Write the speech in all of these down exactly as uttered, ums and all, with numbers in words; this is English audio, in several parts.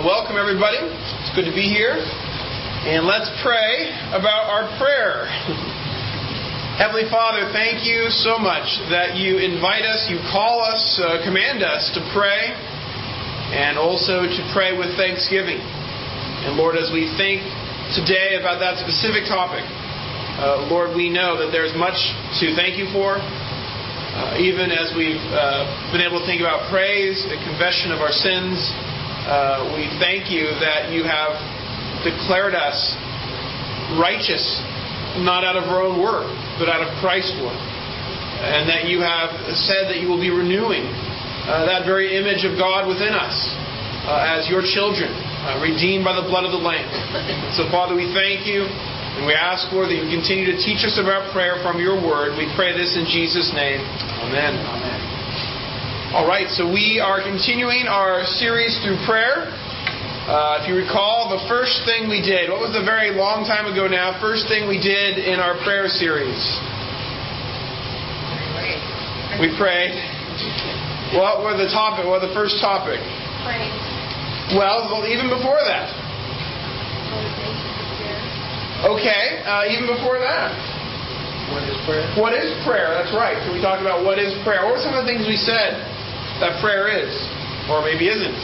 Well, welcome everybody. It's good to be here. And let's pray about our prayer. Heavenly Father, thank you so much that you invite us, you call us, uh, command us to pray, and also to pray with thanksgiving. And Lord, as we think today about that specific topic, uh, Lord, we know that there's much to thank you for. Uh, even as we've uh, been able to think about praise, the confession of our sins, uh, we thank you that you have declared us righteous, not out of our own work, but out of Christ's work. And that you have said that you will be renewing uh, that very image of God within us uh, as your children, uh, redeemed by the blood of the Lamb. So, Father, we thank you. And we ask, Lord, that you continue to teach us about prayer from your word. We pray this in Jesus' name. Amen. Amen. All right, so we are continuing our series through prayer. Uh, if you recall, the first thing we did, what was the very long time ago now, first thing we did in our prayer series? We prayed. What were the topic? What was the first topic? Praise. Well, even before that. Okay, uh, even before that. What is prayer? What is prayer? That's right. So we talked about what is prayer. What were some of the things we said that prayer is? Or maybe isn't?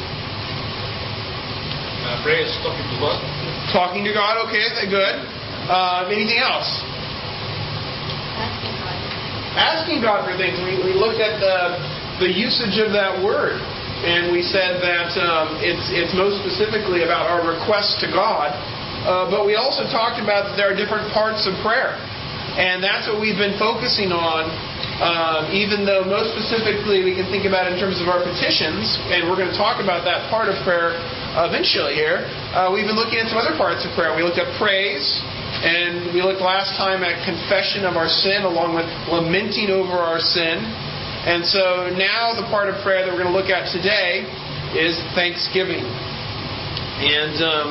Uh, prayer is talking to God. Talking to God, okay, good. Uh, anything else? Asking God. Asking God for things. We, we looked at the, the usage of that word. And we said that um, it's, it's most specifically about our request to God. Uh, but we also talked about that there are different parts of prayer. And that's what we've been focusing on, um, even though most specifically we can think about it in terms of our petitions, and we're going to talk about that part of prayer uh, eventually here. Uh, we've been looking at some other parts of prayer. We looked at praise, and we looked last time at confession of our sin along with lamenting over our sin. And so now the part of prayer that we're going to look at today is thanksgiving. And Um,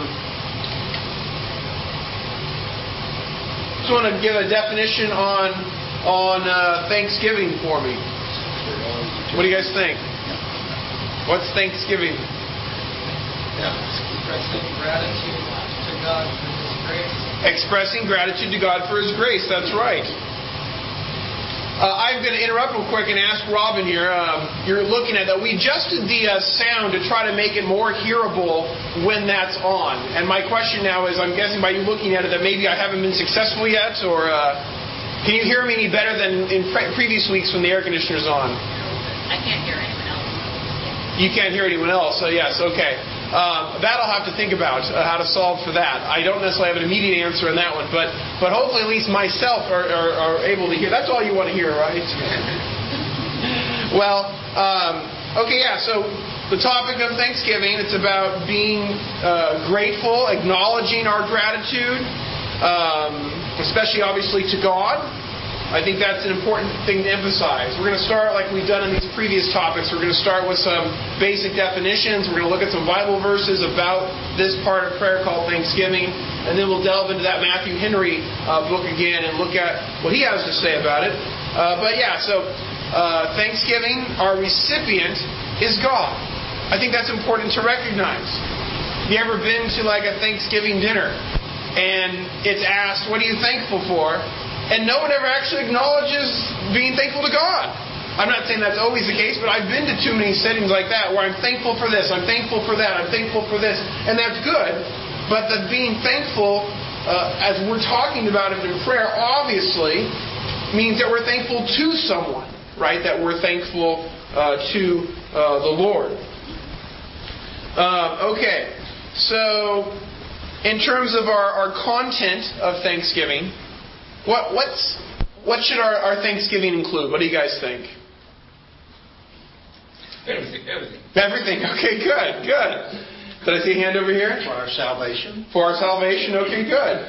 I just want to give a definition on on uh, Thanksgiving for me. What do you guys think? What's Thanksgiving? Yeah, expressing gratitude to God for His grace. Expressing gratitude to God for His grace. That's right. Uh, I'm going to interrupt real quick and ask Robin here. Um, you're looking at that. We adjusted the uh, sound to try to make it more hearable when that's on. And my question now is, I'm guessing by you looking at it that maybe I haven't been successful yet, or uh, can you hear me any better than in pre- previous weeks when the air conditioner's on? I can't hear anyone else. You can't hear anyone else. So yes, okay. Um, that I'll have to think about uh, how to solve for that. I don't necessarily have an immediate answer on that one, but but hopefully at least myself are, are, are able to hear. That's all you want to hear, right? Well, um, okay, yeah. So the topic of Thanksgiving, it's about being uh, grateful, acknowledging our gratitude, um, especially obviously to God. I think that's an important thing to emphasize. We're going to start like we've done in these previous topics. We're going to start with some basic definitions. We're going to look at some Bible verses about this part of prayer called Thanksgiving. And then we'll delve into that Matthew Henry uh, book again and look at what he has to say about it. Uh, but yeah, so uh, Thanksgiving, our recipient is God. I think that's important to recognize. Have you ever been to like a Thanksgiving dinner and it's asked, what are you thankful for? And no one ever actually acknowledges being thankful to God. I'm not saying that's always the case, but I've been to too many settings like that where I'm thankful for this, I'm thankful for that, I'm thankful for this. And that's good. But the being thankful, uh, as we're talking about it in prayer, obviously means that we're thankful to someone, right? That we're thankful uh, to uh, the Lord. Uh, okay, so in terms of our, our content of Thanksgiving, What what's what should our, our Thanksgiving include? What do you guys think? Everything, everything. Everything. Okay, good, good. Did I see a hand over here? For our salvation. For our salvation. Okay, good.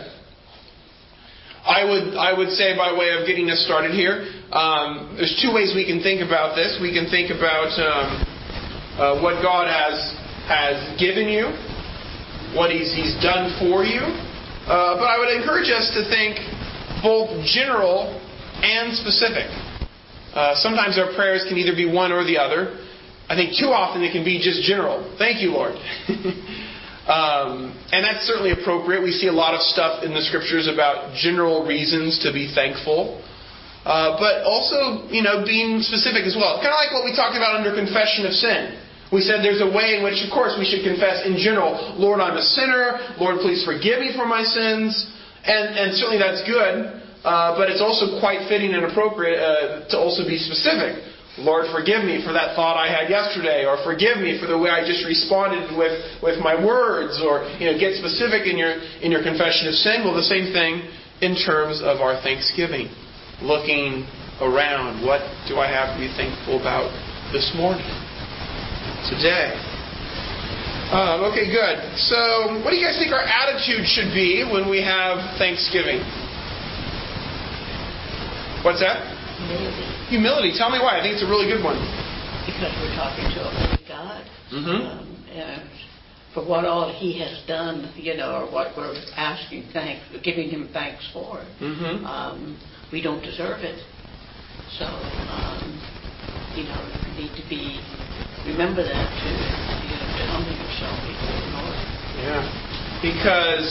I would I would say by way of getting us started here, um, there's two ways we can think about this. We can think about um, uh, what God has has given you, what He's He's done for you. Uh, but I would encourage us to think both general and specific. Uh, sometimes our prayers can either be one or the other. I think too often it can be just general. Thank you, Lord. Um, and that's certainly appropriate. We see a lot of stuff in the Scriptures about general reasons to be thankful. Uh, but also, you know, being specific as well. Kind of like what we talked about under confession of sin. We said there's a way in which, of course, we should confess in general, Lord, I'm a sinner. Lord, please forgive me for my sins. And, and certainly that's good. Uh, but it's also quite fitting and appropriate uh, to also be specific. Lord, forgive me for that thought I had yesterday, or forgive me for the way I just responded with, with my words, or you know, get specific in your in your confession of sin. Well, the same thing in terms of our thanksgiving. Looking around, what do I have to be thankful about this morning, today? Um, okay, good. So, what do you guys think our attitude should be when we have Thanksgiving? What's that? Humility. Humility. Tell me why. I think it's a really good one. Because we're talking to a holy God. Mm-hmm. Um, and for what all He has done, you know, or what we're asking thanks, giving Him thanks for. Mm-hmm. Um, we don't deserve it. So, um, you know, you need to be, remember that to, you know, to humble yourself before the Lord. Yeah. Because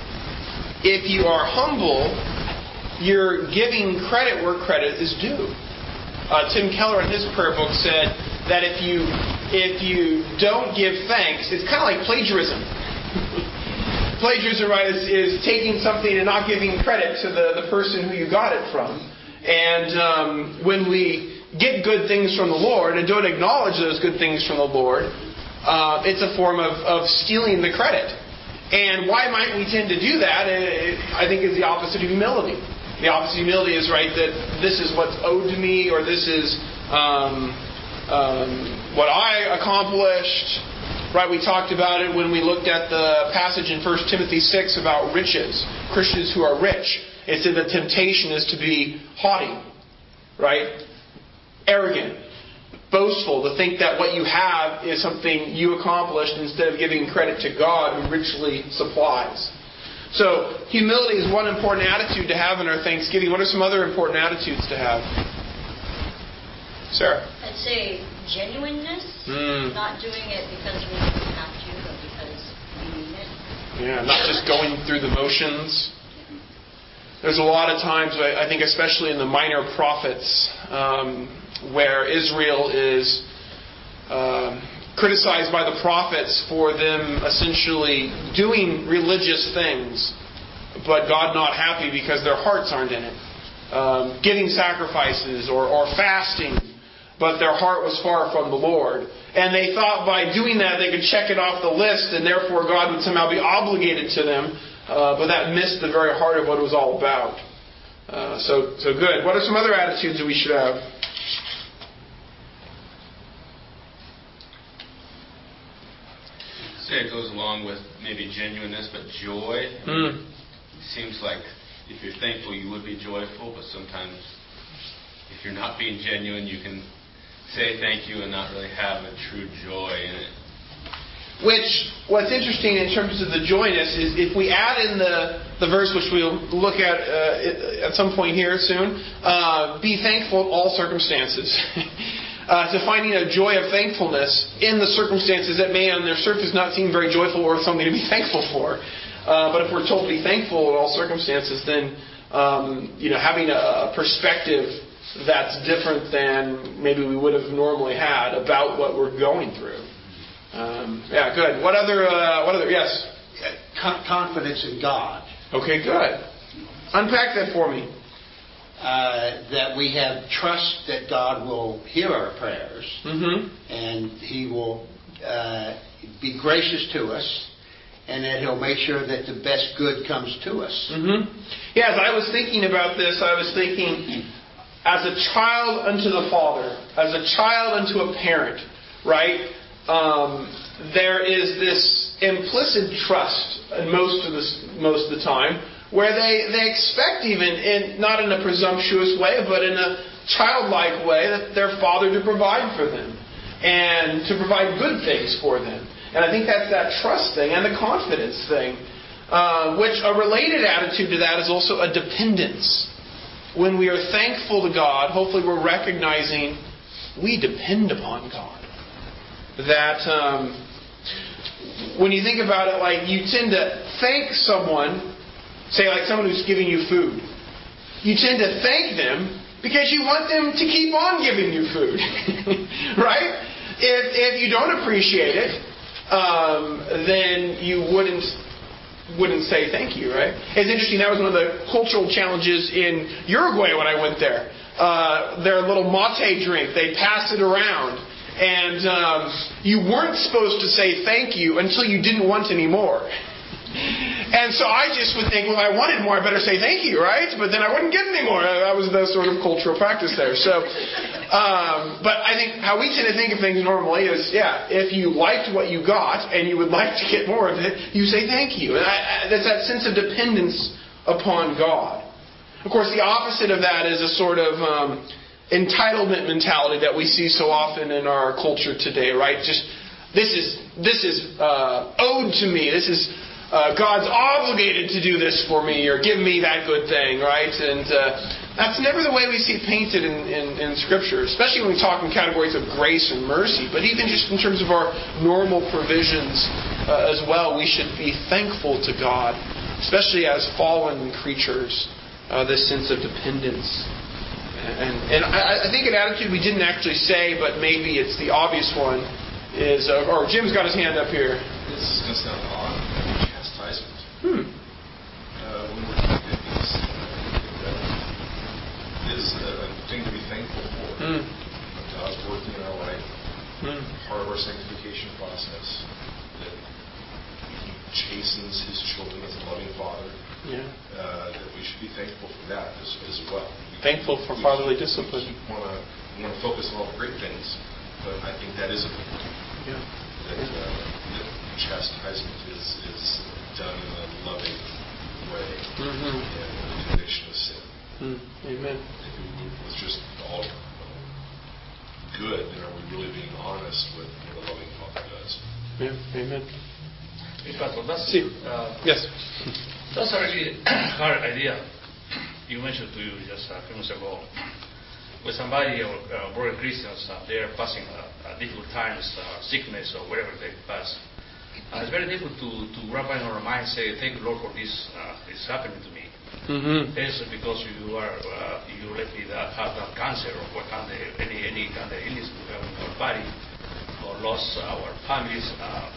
if you are humble, you're giving credit where credit is due. Uh, Tim Keller in his prayer book said that if you if you don't give thanks, it's kind of like plagiarism. Plagiarism, right, is, is taking something and not giving credit to the, the person who you got it from. And um, when we get good things from the Lord and don't acknowledge those good things from the Lord, uh, it's a form of, of stealing the credit. And why might we tend to do that? It, I think is the opposite of humility. The opposite of humility is, right, that this is what's owed to me, or this is um, um, what I accomplished. Right, we talked about it when we looked at the passage in First Timothy six about riches. Christians who are rich. It said the temptation is to be haughty, right? Arrogant, boastful, to think that what you have is something you accomplished instead of giving credit to God who richly supplies. So, humility is one important attitude to have in our Thanksgiving. What are some other important attitudes to have? Sarah? I'd say genuineness, mm. not doing it because we have to, but because we mean it. Yeah, not just going through the motions. There's a lot of times, I think especially in the minor prophets, um, where Israel is um, criticized by the prophets for them essentially doing religious things, but God not happy because their hearts aren't in it. Um, giving sacrifices or, or fasting, but their heart was far from the Lord. And they thought by doing that they could check it off the list, and therefore God would somehow be obligated to them. Uh, but that missed the very heart of what it was all about. Uh, so, so good. What are some other attitudes that we should have? I'd say it goes along with maybe genuineness, but joy. Mm. It seems like if you're thankful, you would be joyful, but sometimes if you're not being genuine, you can say thank you and not really have a true joy in it. Which, what's interesting in terms of the joyness is if we add in the, the verse which we'll look at uh, at some point here soon, uh, be thankful in all circumstances. uh, to finding a joy of thankfulness in the circumstances that may on their surface not seem very joyful or something to be thankful for. Uh, but if we're told to be thankful in all circumstances, then um, you know, having a perspective that's different than maybe we would have normally had about what we're going through. Um, yeah, good. What other? Uh, what other? Yes. Con- confidence in God. Okay, good. Unpack that for me. Uh, that we have trust that God will hear our prayers, mm-hmm. and He will uh, be gracious to us, and that He'll make sure that the best good comes to us. Mm-hmm. Yeah, as I was thinking about this, I was thinking, as a child unto the Father, as a child unto a parent, right? Um, there is this implicit trust most of the most of the time, where they, they expect, even in not in a presumptuous way, but in a childlike way, that their father to provide for them and to provide good things for them. And I think that's that trust thing and the confidence thing, uh, which a related attitude to that is also a dependence. When we are thankful to God, hopefully we're recognizing we depend upon God. That um, when you think about it, like you tend to thank someone, say like someone who's giving you food. You tend to thank them because you want them to keep on giving you food. Right? If, if you don't appreciate it, um, then you wouldn't wouldn't say thank you, right? It's interesting, that was one of the cultural challenges in Uruguay when I went there. Uh, their little mate drink, they passed it around. And um, you weren't supposed to say thank you until you didn't want any more. And so I just would think, well, if I wanted more, I better say thank you, right? But then I wouldn't get any more. That was the sort of cultural practice there. So, um, but I think how we tend to think of things normally is, yeah, if you liked what you got and you would like to get more of it, you say thank you. And I, I, that's that sense of dependence upon God. Of course, the opposite of that is a sort of um, entitlement mentality that we see so often in our culture today, right? Just this is this is uh, owed to me. This is Uh, God's obligated to do this for me or give me that good thing, right? And uh, that's never the way we see it painted in, in, in Scripture, especially when we talk in categories of grace and mercy. But even just in terms of our normal provisions uh, as well, we should be thankful to God, especially as fallen creatures, uh, this sense of dependence. And, and I, I think an attitude we didn't actually say, but maybe it's the obvious one, is, uh, or Jim's got his hand up here. This is going to sound odd. Hmm. Uh, when we're connected, it's, uh, is a thing to be thankful for. Hmm. God's working in our life, hmm. part of our sanctification process, that He chastens His children as a loving Father. Yeah. Uh, that we should be thankful for that as, as well. We, thankful for we, fatherly we, discipline. We want to we want to focus on all the great things, but I think that is a good thing. Yeah. That, uh, that chastisement is is done in a loving way, mm-hmm. and a conviction of sin. Mm. Amen. If it was just all good, then are we really being honest with what a loving Father does? Yeah. Amen. Hey, Pastor, that's, See. uh, yes. That's a really hard idea. You mentioned to you just a few minutes ago. When somebody or uh, brother Christians, uh, they are passing uh, difficult times, uh, sickness or whatever they pass. Uh, it's very difficult to, to wrap in our mind and say, thank you, Lord, for this uh, is happening to me. Mm-hmm. It's because you are uh, you lately that have that cancer or what kind of, any any kind of illness we have in our body or lost our families. Uh,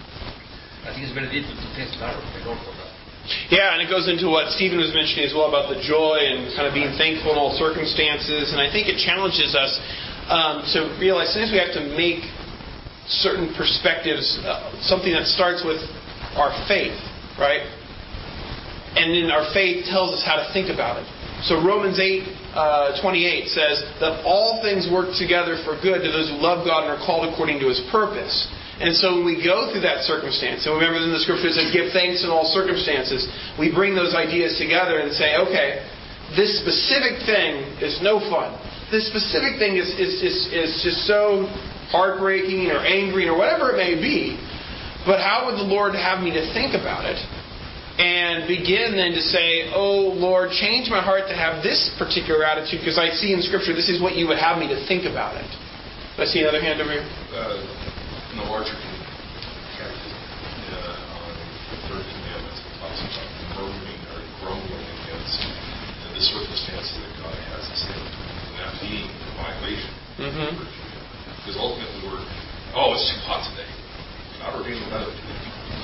I think it's very difficult to thank the Lord for that. Yeah, and it goes into what Stephen was mentioning as well about the joy and kind of being thankful in all circumstances. And I think it challenges us um, to realize sometimes we have to make certain perspectives, uh, something that starts with our faith, right? And then our faith tells us how to think about it. So Romans eight uh, twenty-eight says that all things work together for good to those who love God and are called according to His purpose. And so when we go through that circumstance, and remember in the Scripture it says give thanks in all circumstances, we bring those ideas together and say, okay, this specific thing is no fun. This specific thing is, is, is, is just so heartbreaking or angry or whatever it may be. But how would the Lord have me to think about it? And begin then to say, oh Lord, change my heart to have this particular attitude, because I see in Scripture this is what you would have me to think about it. I see another hand over here. Uh, in the larger catechism, uh, on the third commandment, it talks about murmuring or grumbling against uh, the circumstances that God has us in, and that being a violation. Mm-hmm. Because ultimately we're, oh, it's too hot today. God ordained the weather today.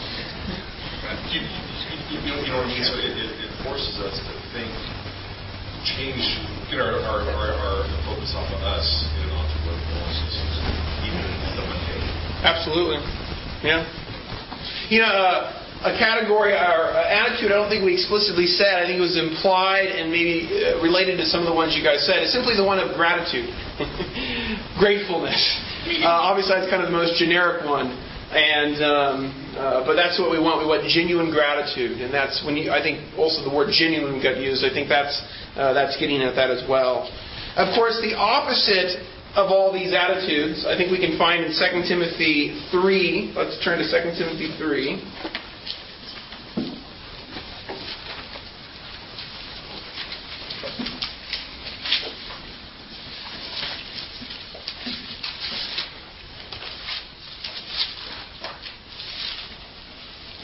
You, you, you, know, you know what I mean? So it, it, it forces us to think, change, get our, our, our, our focus off of us and onto what else is, even in the mundane. Absolutely. Yeah. You know, uh, a category or uh, attitude I don't think we explicitly said, I think it was implied and maybe uh, related to some of the ones you guys said, is simply the one of gratitude. Gratefulness. Uh, obviously that's kind of the most generic one. And um, uh, but that's what we want. We want genuine gratitude, and that's when you, I think also the word genuine got used. I think that's uh, that's getting at that as well. Of course, the opposite of all these attitudes, I think we can find in Second Timothy three. Let's turn to Second Timothy three.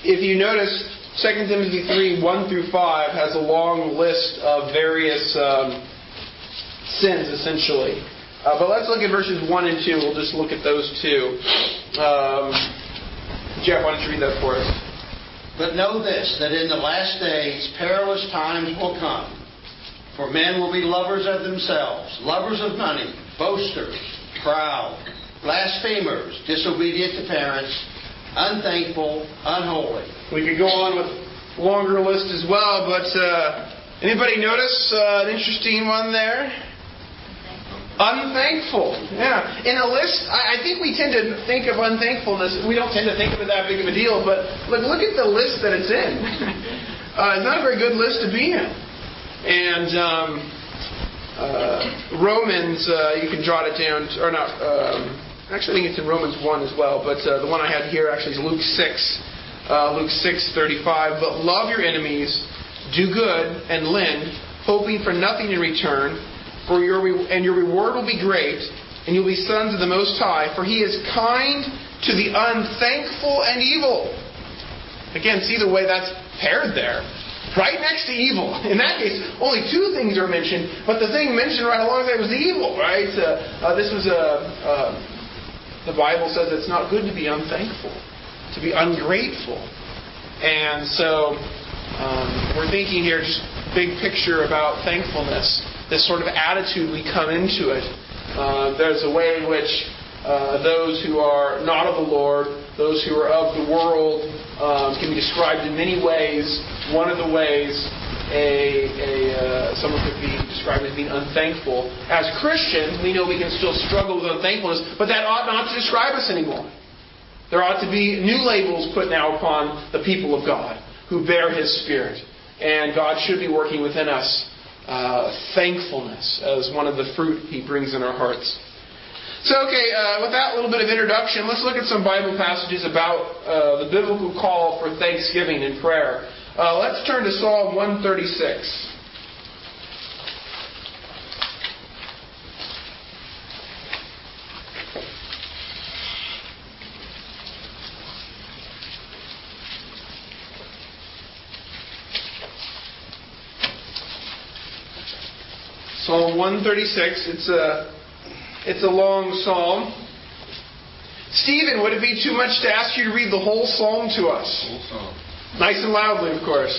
if you notice, Second Timothy three, one through five has a long list of various um, sins, essentially. Uh, but let's look at verses one and two. We'll just look at those two. Um, Jeff, why don't you read that for us? But know this, that in the last days perilous times will come. For men will be lovers of themselves, lovers of money, boasters, proud, blasphemers, disobedient to parents, unthankful, unholy. We could go on with a longer list as well, but uh, anybody notice uh, an interesting one there? Unthankful. Yeah. In a list, I, I think we tend to think of unthankfulness. We don't tend to think of it that big of a deal, but look, look at the list that it's in. uh, it's not a very good list to be in. And um, uh, Romans, uh, you can jot it down, or not, um, actually I think it's in Romans one as well, but uh, the one I had here actually is Luke six. Uh, Luke six thirty-five. But love your enemies, do good, and lend, hoping for nothing in return. For your re- and your reward will be great, and you'll be sons of the Most High, for He is kind to the unthankful and evil. Again, see the way that's paired there. Right next to evil. In that case, only two things are mentioned, but the thing mentioned right alongside was the evil, right? Uh, uh, this was a... Uh, the Bible says it's not good to be unthankful, to be ungrateful. And so, um, we're thinking here just big picture about thankfulness. This sort of attitude we come into it. Uh, there's a way in which uh, those who are not of the Lord, those who are of the world, um, can be described in many ways. One of the ways, a, a uh, someone could be described as being unthankful. As Christians, we know we can still struggle with unthankfulness, but that ought not to describe us anymore. There ought to be new labels put now upon the people of God who bear His Spirit. And God should be working within us Uh, thankfulness as one of the fruit He brings in our hearts. So, okay, uh, with that little bit of introduction, let's look at some Bible passages about uh, the biblical call for thanksgiving and prayer. Uh, let's turn to Psalm one thirty-six. Psalm one thirty-six. It's a, it's a long psalm. Stephen, would it be too much to ask you to read the whole psalm to us? Whole psalm. Nice and loudly, of course.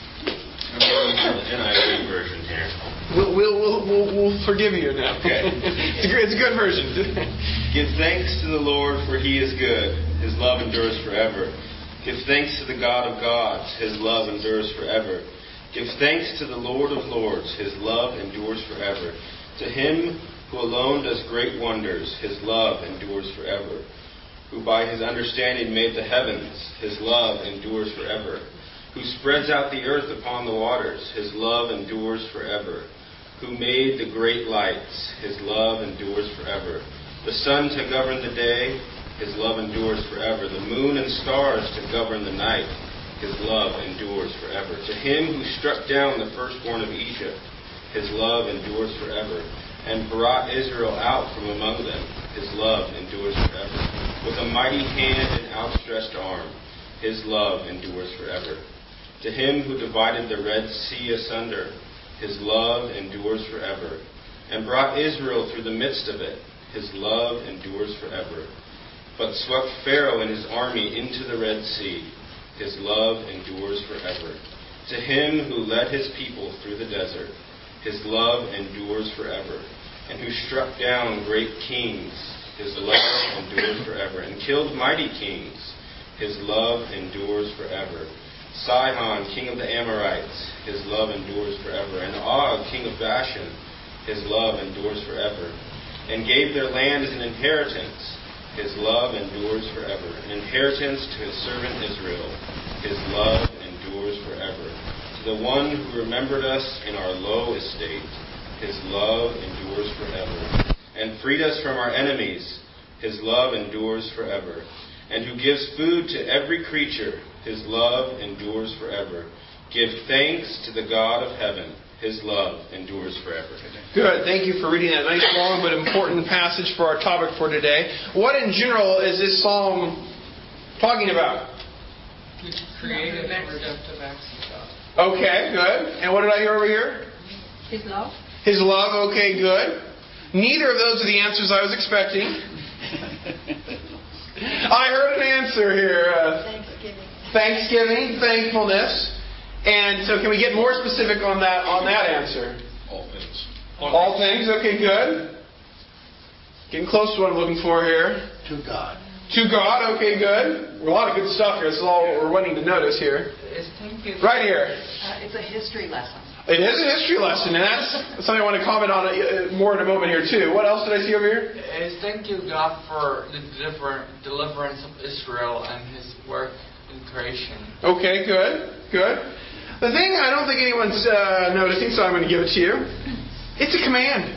I'm going to the N I V version here. We'll, we'll, we'll, we'll, we'll forgive you now. Okay. it's, a, it's a good version. Give thanks to the Lord, for He is good. His love endures forever. Give thanks to the God of gods. His love endures forever. Give thanks to the Lord of lords. His love endures forever. To Him who alone does great wonders, His love endures forever. Who by His understanding made the heavens, His love endures forever. Who spreads out the earth upon the waters, His love endures forever. Who made the great lights, His love endures forever. The sun to govern the day, His love endures forever. The moon and stars to govern the night, His love endures forever. To Him who struck down the firstborn of Egypt, His love endures forever. And brought Israel out from among them, His love endures forever. With a mighty hand and outstretched arm, His love endures forever. To Him who divided the Red Sea asunder, His love endures forever. And brought Israel through the midst of it, His love endures forever. But swept Pharaoh and his army into the Red Sea, His love endures forever. To Him who led His people through the desert, His love endures forever. And who struck down great kings, His love endures forever. And killed mighty kings, His love endures forever. Sihon, king of the Amorites, His love endures forever. And Og, king of Bashan, His love endures forever. And gave their land as an inheritance, His love endures forever. An inheritance to His servant Israel, His love endures forever. To the one who remembered us in our low estate, His love endures forever. And freed us from our enemies, His love endures forever. And who gives food to every creature, His love endures forever. Give thanks to the God of heaven, His love endures forever. Good. Thank you for reading that nice, long, but important passage for our topic for today. What in general is this psalm talking about? Creative and redemptive acts of God. Okay, good. And what did I hear over here? His love. His love. Okay, good. Neither of those are the answers I was expecting. I heard an answer here. Uh, Thanksgiving. Thanksgiving, thankfulness. And so can we get more specific on that on that answer? All things. All things. Okay, good. Getting close to what I'm looking for here. To God. To God. Okay, good. A lot of good stuff here. This is all we're wanting to notice here. Is thank you. Right here. Uh, it's a history lesson. It is a history lesson, and that's something I want to comment on uh, more in a moment here too. What else did I see over here? Is thank you God for the deliver, deliverance of Israel and His work in creation. Okay, good, good. The thing I don't think anyone's uh, noticing, so I'm going to give it to you. It's a command.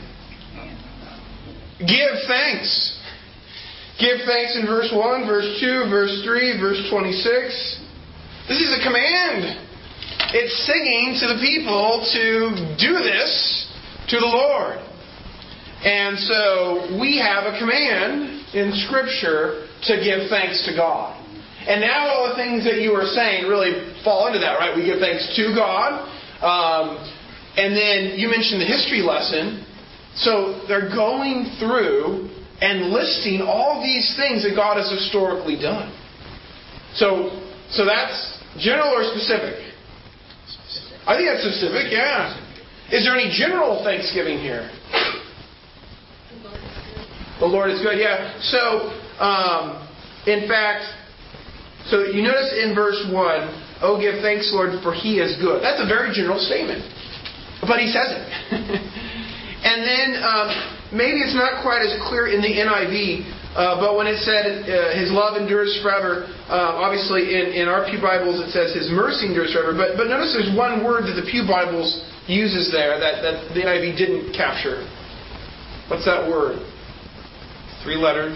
Give thanks. Give thanks in verse one, verse two, verse three, verse twenty-six. This is a command. It's singing to the people to do this to the Lord. And so we have a command in Scripture to give thanks to God. And now all the things that you are saying really fall into that, right? We give thanks to God. Um, and then you mentioned the history lesson. So they're going through and listing all these things that God has historically done. So, so that's general or specific? I think that's specific, yeah. Is there any general thanksgiving here? The Lord is good, yeah. So, um, in fact, so you notice in verse one, oh, give thanks, Lord, for He is good. That's a very general statement. But He says it. And then, um, maybe it's not quite as clear in the N I V, uh, but when it said uh, His love endures forever, uh, obviously in, in our Pew Bibles it says His mercy endures forever. But, but notice there's one word that the Pew Bibles uses there that, that the N I V didn't capture. What's that word? Three letters.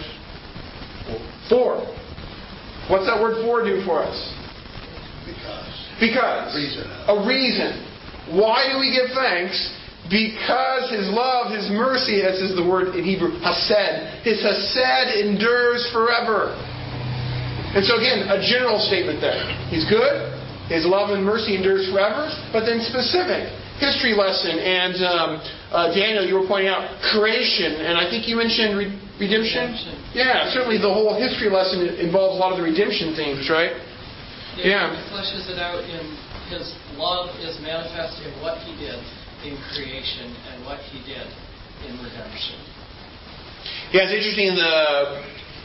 For. What's that word for do for us? Because. Because. Reason. A reason. Why do we give thanks? Because His love, His mercy, as is the word in Hebrew, hased. His hased endures forever. And so again, a general statement there. He's good. His love and mercy endures forever. But then specific. History lesson. And um, uh, Daniel, you were pointing out creation. And I think you mentioned re- redemption? Redemption. Yeah, certainly the whole history lesson involves a lot of the redemption themes, right? Yeah. Yeah. He fleshes it out in His love is manifest in what He did in creation and what He did in redemption. Yeah, it's interesting the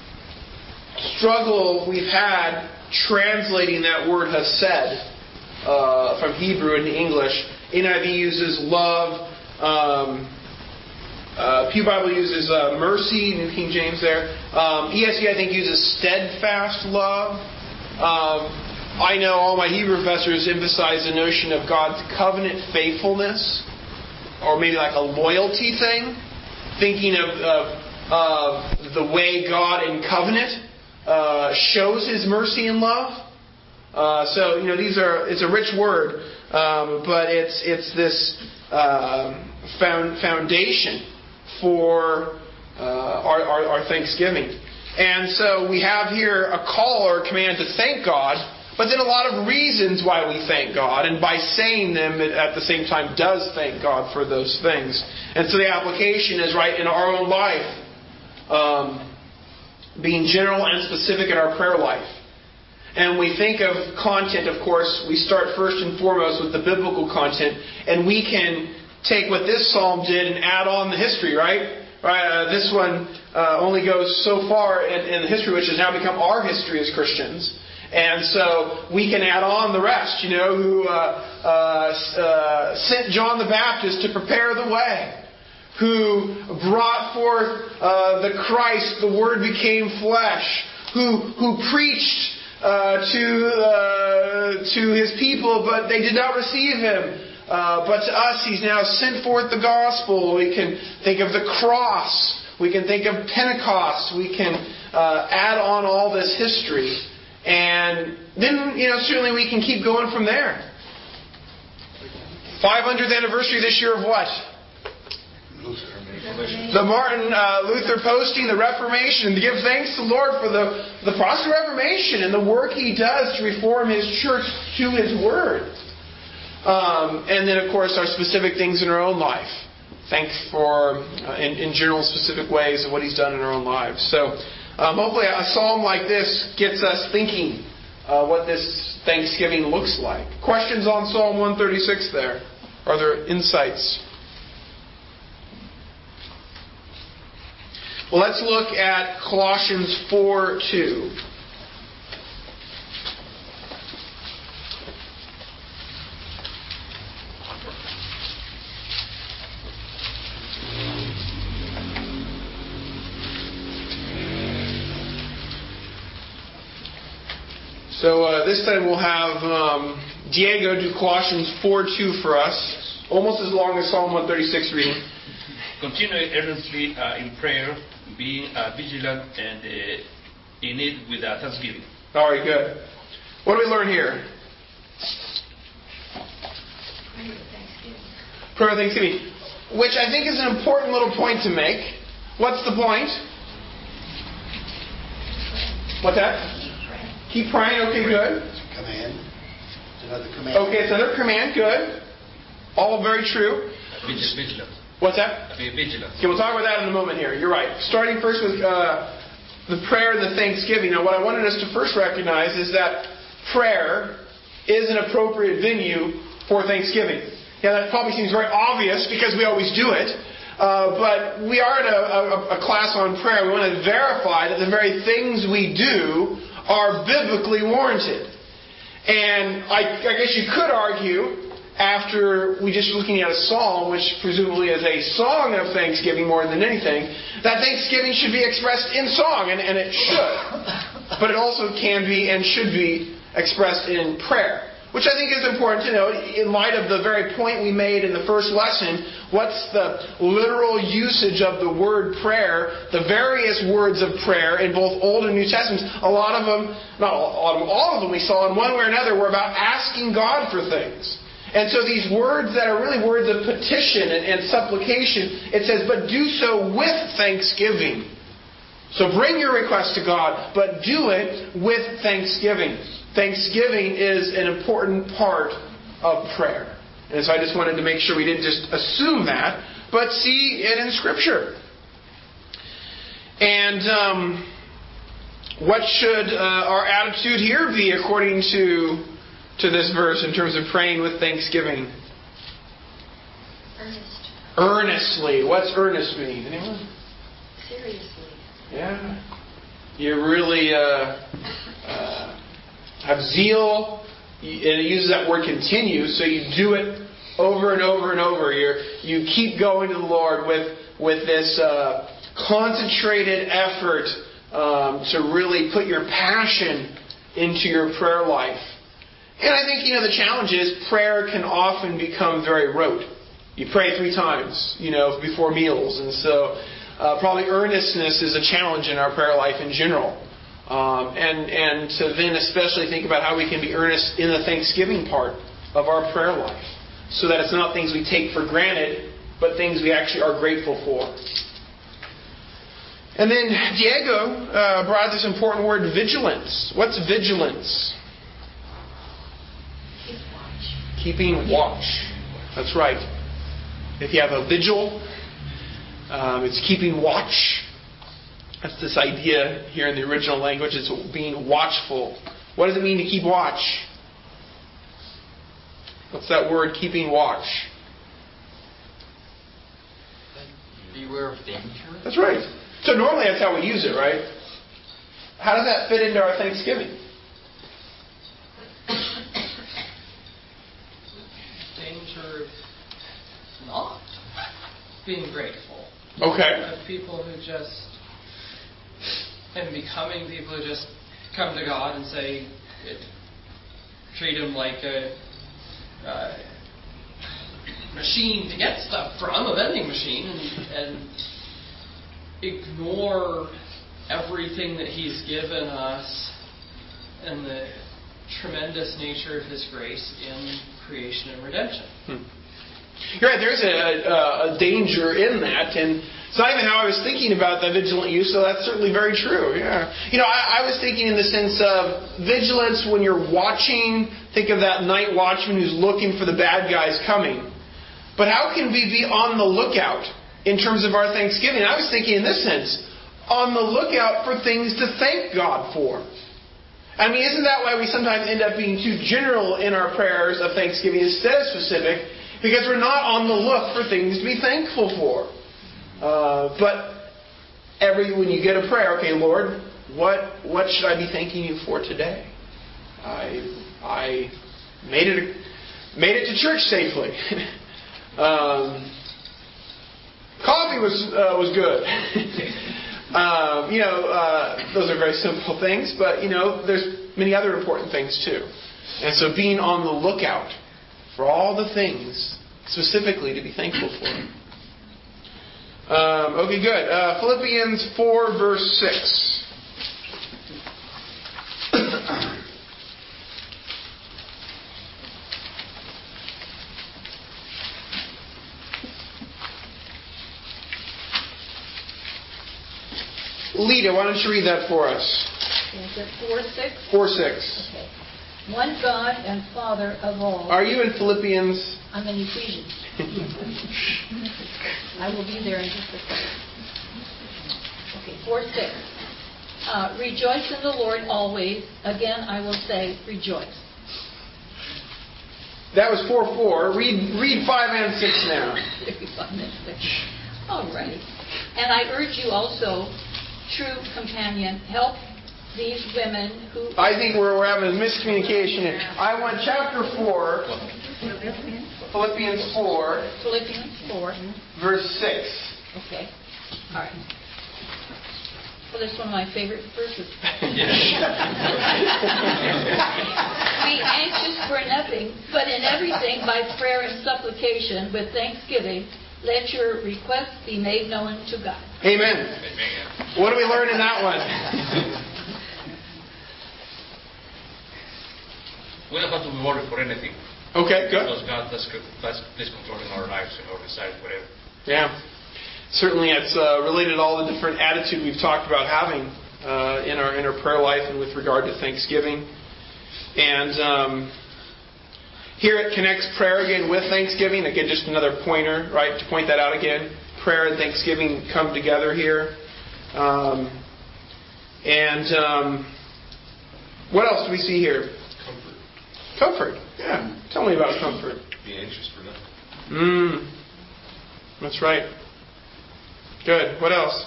struggle we've had translating that word hased uh, from Hebrew into English. N I V uses love. Um, uh, Pew Bible uses uh, mercy, New King James there. Um, E S V, I think, uses steadfast love. Um, I know all my Hebrew professors emphasize the notion of God's covenant faithfulness, or maybe like a loyalty thing, thinking of, of, of the way God in covenant uh, shows His mercy and love. Uh, so you know, these are it's a rich word, um, but it's it's this uh, found, foundation for uh, our, our, our Thanksgiving. And so we have here a call or a command to thank God. But then a lot of reasons why we thank God. And by saying them, it at the same time does thank God for those things. And so the application is right in our own life. Um, being general and specific in our prayer life. And we think of content, of course, we start first and foremost with the biblical content. And we can take what this psalm did and add on the history, right? Right. Uh, this one uh, only goes so far in, in the history, which has now become our history as Christians. And so we can add on the rest, you know, who uh, uh, uh, sent John the Baptist to prepare the way, who brought forth uh, the Christ, the Word became flesh, who who preached uh, to uh, to His people, but they did not receive Him. Uh, but to us, He's now sent forth the gospel. We can think of the cross. We can think of Pentecost. We can uh, add on all this history. And then, you know, certainly we can keep going from there. five hundredth anniversary this year of what? Luther. The Martin uh, Luther posting, the Reformation, to give thanks to the Lord for the, the Protestant Reformation and the work He does to reform His church to His Word. Um, and then, of course, our specific things in our own life. Thanks for, uh, in, in general, specific ways of what He's done in our own lives. So, um, hopefully a psalm like this gets us thinking uh, what this Thanksgiving looks like. Questions on Psalm one thirty-six there? Are there insights? Well, let's look at Colossians four two. So uh, this time we'll have um, Diego do Colossians four two for us, almost as long as Psalm one thirty-six reading. Continue earnestly uh, in prayer, being uh, vigilant and uh, in it with uh, thanksgiving. All right, good. What do we learn here? Prayer of Thanksgiving. Prayer of Thanksgiving, which I think is an important little point to make. What's the point? What's that? Keep praying. Okay, good. Command. It's another command. Okay, it's another command. Good. All very true. Vigilant. What's that? Be vigilant. Okay, we'll talk about that in a moment here. You're right. Starting first with uh, the prayer and the thanksgiving. Now, what I wanted us to first recognize is that prayer is an appropriate venue for thanksgiving. Yeah, that probably seems very obvious because we always do it. Uh, but we are in a, a, a class on prayer. We want to verify that the very things we do are biblically warranted. And I, I guess you could argue, after we just looking at a psalm, which presumably is a song of thanksgiving more than anything, that thanksgiving should be expressed in song, and, and it should. But it also can be and should be expressed in prayer, which I think is important to note in light of the very point we made in the first lesson. What's the literal usage of the word prayer? The various words of prayer in both Old and New Testaments, a lot of them, not a lot of them, all of them we saw in one way or another were about asking God for things. And so these words that are really words of petition and, and supplication, it says, but do so with thanksgiving. So bring your request to God, but do it with thanksgiving. Thanksgiving is an important part of prayer. And so I just wanted to make sure we didn't just assume that, but see it in Scripture. And um, what should uh, our attitude here be according to, to this verse in terms of praying with thanksgiving? Earnest. Earnestly. What's earnest mean? Anyone? Seriously. Yeah. You really... Uh, uh, have zeal, and it uses that word continue, so you do it over and over and over. You're, you keep going to the Lord with, with this uh, concentrated effort um, to really put your passion into your prayer life. And I think, you know, the challenge is prayer can often become very rote. You pray three times, you know, before meals. And so uh, probably earnestness is a challenge in our prayer life in general. Um, and, and to then especially think about how we can be earnest in the thanksgiving part of our prayer life. So that it's not things we take for granted, but things we actually are grateful for. And then Diego uh, brought this important word, vigilance. What's vigilance? Keep watch. Keeping watch. That's right. If you have a vigil, um, it's keeping watch. That's this idea here in the original language. It's being watchful. What does it mean to keep watch? What's that word, keeping watch? Beware of danger. That's right. So normally that's how we use it, right? How does that fit into our Thanksgiving? Danger not being grateful. Okay. Of people who just, and becoming people who just come to God and say, treat Him like a uh, machine to get stuff from, a vending machine, and, and ignore everything that He's given us and the tremendous nature of His grace in creation and redemption. Hmm. You're right, there's a, a, a danger in that, and it's not even how I was thinking about the vigilant use, so that's certainly very true, yeah. You know, I, I was thinking in the sense of vigilance when you're watching, think of that night watchman who's looking for the bad guys coming. But how can we be on the lookout in terms of our thanksgiving? I was thinking in this sense, on the lookout for things to thank God for. I mean, isn't that why we sometimes end up being too general in our prayers of thanksgiving instead of specific? Because we're not on the look for things to be thankful for. Uh, but every when you get a prayer, okay, Lord, what what should I be thanking you for today? I I made it made it to church safely. um, coffee was uh, was good. um, you know, uh, those are very simple things, but you know, there's many other important things too. And so, being on the lookout for all the things specifically to be thankful for. Um, okay, good. Uh, Philippians four, verse six. Lita, why don't you read that for us? Is it four six? four six. Okay. One God and Father of all. Are you in Philippians? I'm in Ephesians. I will be there in just a second. Okay, four six. Uh, rejoice in the Lord always. Again, I will say, rejoice. That was four four. Read read five and six now. five and six. All right. And I urge you also, true companion, help these women who... I think we're, we're having a miscommunication here. I want chapter four, Philippians four, Philippians four, verse six. Okay. All right. Well, that's one of my favorite verses. Be anxious for nothing, but in everything by prayer and supplication with thanksgiving, let your requests be made known to God. Amen. Amen. What do we learn in that one? We don't have to be worried for anything. Okay, good. Because God does, does, is controlling our lives and our desires, whatever. Yeah. Certainly it's uh, related to all the different attitude we've talked about having uh, in our in our prayer life and with regard to Thanksgiving. And um, here it connects prayer again with Thanksgiving. Again, just another pointer, right, to point that out again. Prayer and Thanksgiving come together here. Um, and um, what else do we see here? Comfort. Comfort. Yeah. Tell me about comfort. Be anxious for nothing. Mm. That's right. Good. What else?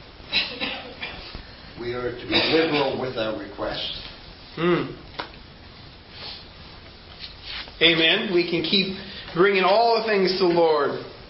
We are to be liberal with our requests. Hmm. Amen. We can keep bringing all the things to the Lord.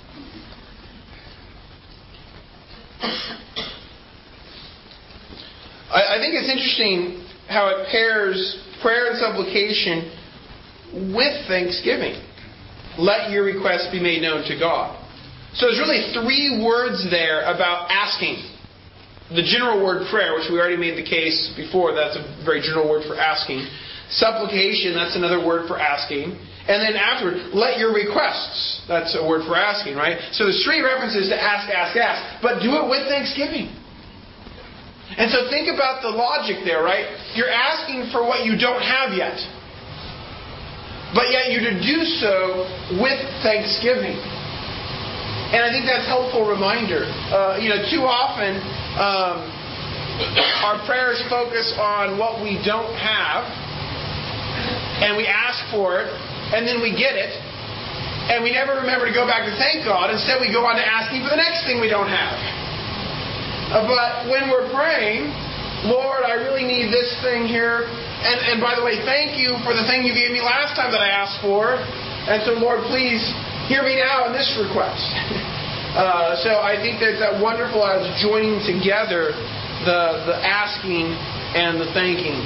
I, I think it's interesting how it pairs prayer and supplication with thanksgiving. Let your requests be made known to God. So there's really three words there about asking. The general word prayer, which we already made the case before, that's a very general word for asking. Supplication, that's another word for asking. And then afterward, let your requests, that's a word for asking, right? So there's three references to ask, ask, ask. But do it with thanksgiving. And so think about the logic there, right? You're asking for what you don't have yet. But yet you're to do so with thanksgiving. And I think that's a helpful reminder. Uh, you know, too often um, our prayers focus on what we don't have, and we ask for it, and then we get it, and we never remember to go back to thank God. Instead, we go on to asking for the next thing we don't have. Uh, but when we're praying, Lord, I really need this thing here, and, and by the way, thank you for the thing you gave me last time that I asked for, and so Lord, please hear me now in this request. uh, so I think that that wonderful as joining together the the asking and the thanking.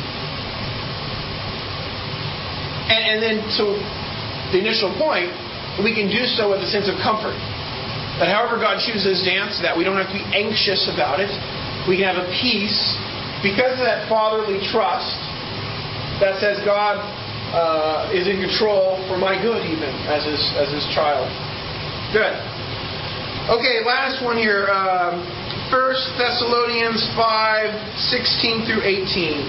And, and then to the initial point, we can do so with a sense of comfort. That however God chooses to answer that, we don't have to be anxious about it. We can have a peace because of that fatherly trust that says God Uh, is in control for my good, even as his as his child. Good. Okay, last one here. Um, First Thessalonians five, sixteen through eighteen.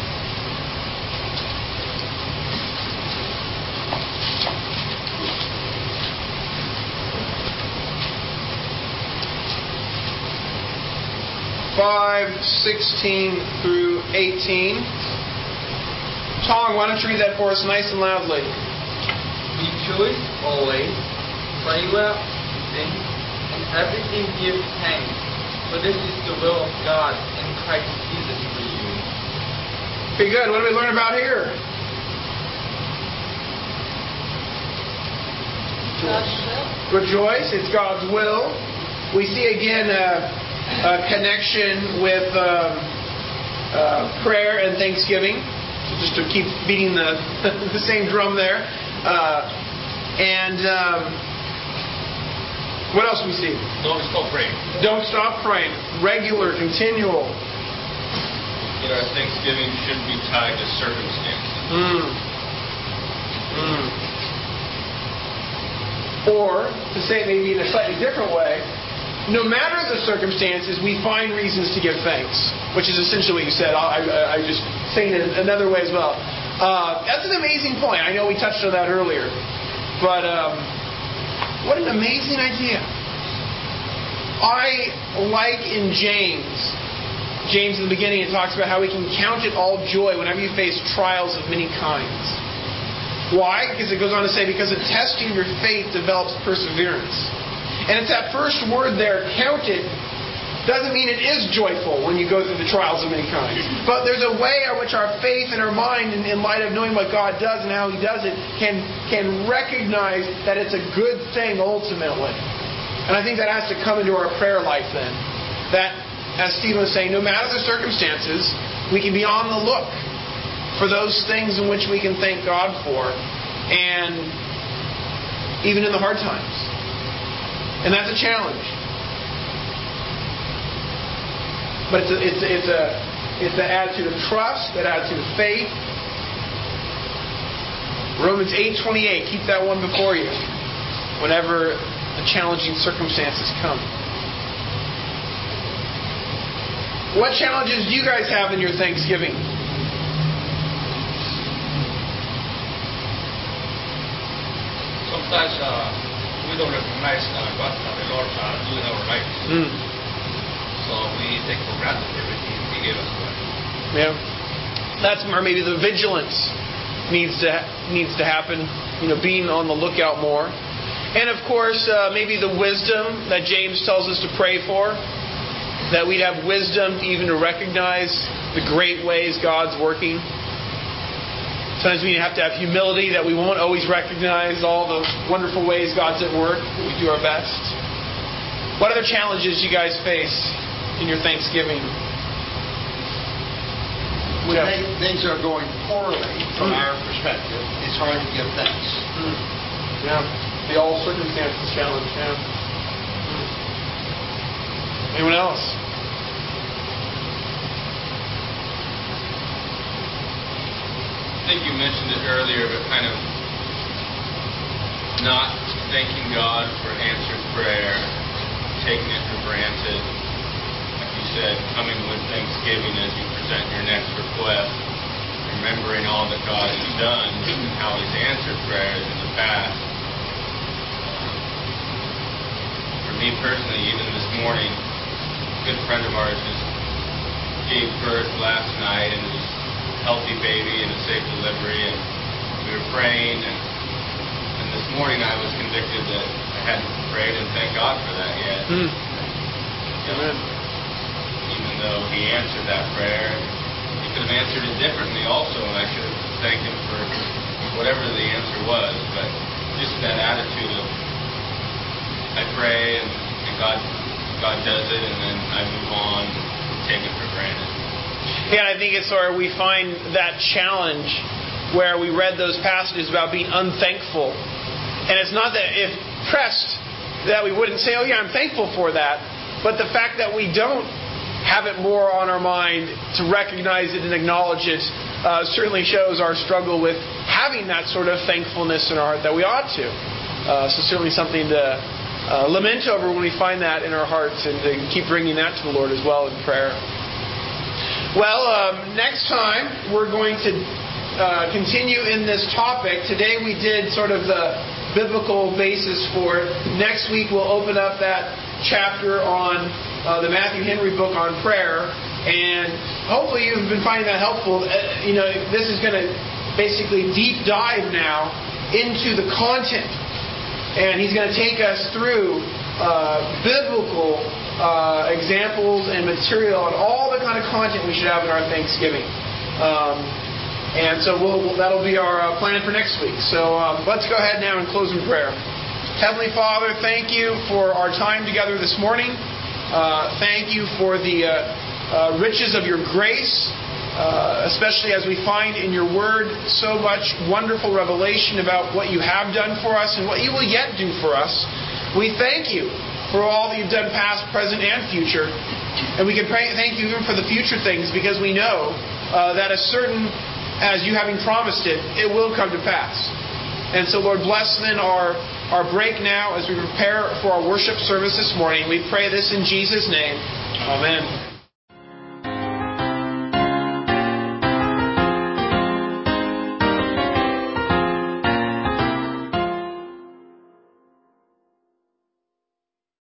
five, sixteen through eighteen. Tong, why don't you read that for us nice and loudly? Rejoice always, pray without ceasing, and everything give thanks, for this is the will of God in Christ Jesus for you. Okay, good. What do we learn about here? God's will. Rejoice. It's God's will. We see again a, a connection with um, uh, prayer and thanksgiving. So just to keep beating the the same drum there. Uh, and um, what else do we see? Don't stop praying. Don't stop praying. Regular, continual. You know, our thanksgiving shouldn't be tied to circumstances. Mm. Mm. Or, to say it maybe in a slightly different way, no matter the circumstances, we find reasons to give thanks, which is essentially what you said. I, I, I just saying it another way as well. Uh, that's an amazing point. I know we touched on that earlier, but um, what an amazing idea. I like in James, James in the beginning, it talks about how we can count it all joy whenever you face trials of many kinds. Why? Because it goes on to say, because the testing of your faith develops perseverance. And it's that first word there, counted, doesn't mean it is joyful when you go through the trials of many kinds. But there's a way in which our faith and our mind, in, in light of knowing what God does and how He does it, can, can recognize that it's a good thing ultimately. And I think that has to come into our prayer life then. That, as Stephen was saying, no matter the circumstances, we can be on the look for those things in which we can thank God for, and even in the hard times. And that's a challenge. But it's a, it's a, it's a it's an attitude of trust, an attitude of faith. Romans eight twenty-eight, keep that one before you whenever the challenging circumstances come. What challenges do you guys have in your Thanksgiving? Sometimes uh, we don't recognize uh, what the Lord uh, doing in our lives. Mm. So we take for granted everything He gave us. Yeah, that's where maybe the vigilance needs to needs to happen. You know, being on the lookout more, and of course uh, maybe the wisdom that James tells us to pray for. That we'd have wisdom even to recognize the great ways God's working. Sometimes we have to have humility that we won't always recognize all the wonderful ways God's at work. We do our best. What other challenges you guys face in your Thanksgiving? When Yeah. they, things are going poorly from Mm. our perspective, it's hard to give thanks. Mm. Yeah. The all circumstances challenge. Yeah. Mm. Anyone else? I think you mentioned it earlier, but kind of not thanking God for answered prayer, taking it for granted. Like you said, coming with thanksgiving as you present your next request, remembering all that God has done and how He's answered prayers in the past. For me personally, even this morning, a good friend of ours just gave birth last night and was a healthy baby and a safe delivery, and we were praying, and, and this morning I was convicted that I hadn't prayed and thanked God for that yet. Mm. You know, even though He answered that prayer, He could have answered it differently also, and I should have thanked Him for whatever the answer was, but just that attitude of I pray and, and God God does it, and then I move on and take it for granted. Yeah, I think it's where we find that challenge where we read those passages about being unthankful. And it's not that if pressed that we wouldn't say, oh yeah, I'm thankful for that. But the fact that we don't have it more on our mind to recognize it and acknowledge it uh, certainly shows our struggle with having that sort of thankfulness in our heart that we ought to. Uh, so certainly something to uh, lament over when we find that in our hearts, and to keep bringing that to the Lord as well in prayer. Well, um, next time we're going to uh, continue in this topic. Today we did sort of the biblical basis for it. Next week we'll open up that chapter on uh, the Matthew Henry book on prayer, and hopefully you've been finding that helpful. Uh, you know, this is going to basically deep dive now into the content, and he's going to take us through uh, biblical uh, examples and material on all the kind of content we should have in our Thanksgiving. Um, and so we'll, that'll be our uh, plan for next week. So um, let's go ahead now and close in prayer. Heavenly Father, thank you for our time together this morning. Uh, thank you for the uh, uh, riches of your grace, uh, especially as we find in your word so much wonderful revelation about what you have done for us and what you will yet do for us. We thank you for all that you've done past, present, and future. And we can pray, thank you even for the future things, because we know uh, that as certain as you having promised it, it will come to pass. And so, Lord, bless then our, our break now as we prepare for our worship service this morning. We pray this in Jesus' name. Amen.